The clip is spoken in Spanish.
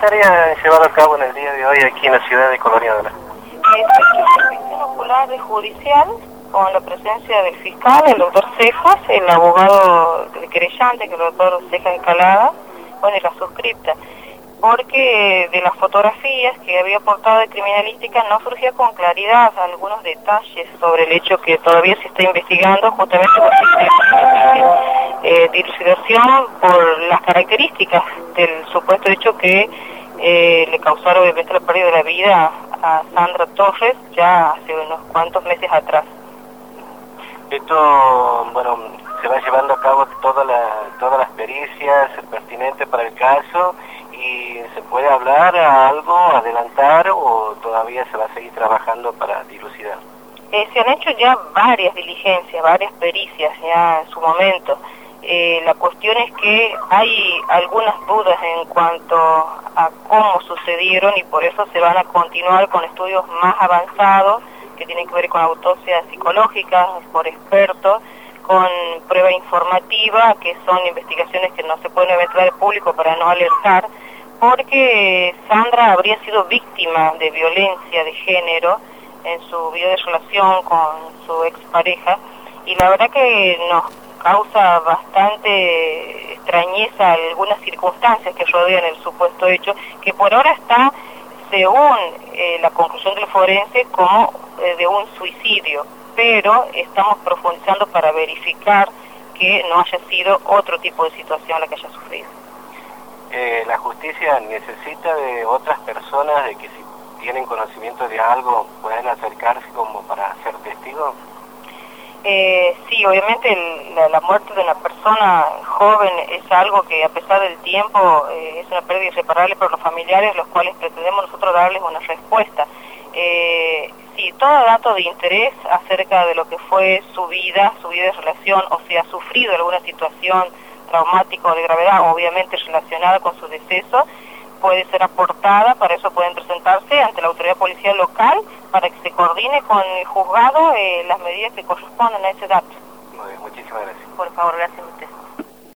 tarea han llevado a cabo en el día de hoy aquí en la ciudad de Colonia Donal? La Comisión Ocular Judicial, con la presencia del fiscal, el doctor Cejas, el abogado querellante, que es el doctor Cejas Escalada, bueno, y la suscripta, porque de las fotografías que había aportado de criminalística no surgía con claridad algunos detalles sobre el hecho que todavía se está investigando, justamente por dilucidación por las características del supuesto hecho que le causaron obviamente la pérdida de la vida a Sandra Torres ya hace unos cuantos meses atrás. Esto, bueno, se va llevando a cabo todas las pericias pertinentes para el caso, y ¿se puede hablar algo, adelantar, o todavía se va a seguir trabajando para dilucidar? Se han hecho ya varias diligencias, varias pericias ya en su momento. La cuestión es que hay algunas dudas en cuanto a cómo sucedieron, y por eso se van a continuar con estudios más avanzados que tienen que ver con autopsia psicológica por expertos, con prueba informativa, que son investigaciones que no se pueden evitar al público para no alertar, porque Sandra habría sido víctima de violencia de género en su vida de relación con su expareja, y la verdad que nos causa bastante extrañeza algunas circunstancias que rodean el supuesto hecho, que por ahora está, según la conclusión del forense, como de un suicidio, pero estamos profundizando para verificar que no haya sido otro tipo de situación la que haya sufrido. ¿La justicia necesita de otras personas de que si tienen conocimiento de algo puedan acercarse como para ser testigos? Sí, obviamente la muerte de una persona joven es algo que a pesar del tiempo es una pérdida irreparable para los familiares, los cuales pretendemos nosotros darles una respuesta. Sí, todo dato de interés acerca de lo que fue su vida de relación, o si ha sufrido alguna situación traumática o de gravedad, obviamente relacionada con su deceso, puede ser aportada. Para eso pueden presentarse ante la autoridad policial local para que se coordine con el juzgado las medidas que correspondan a ese dato. Muy bien, muchísimas gracias. Por favor, gracias a usted.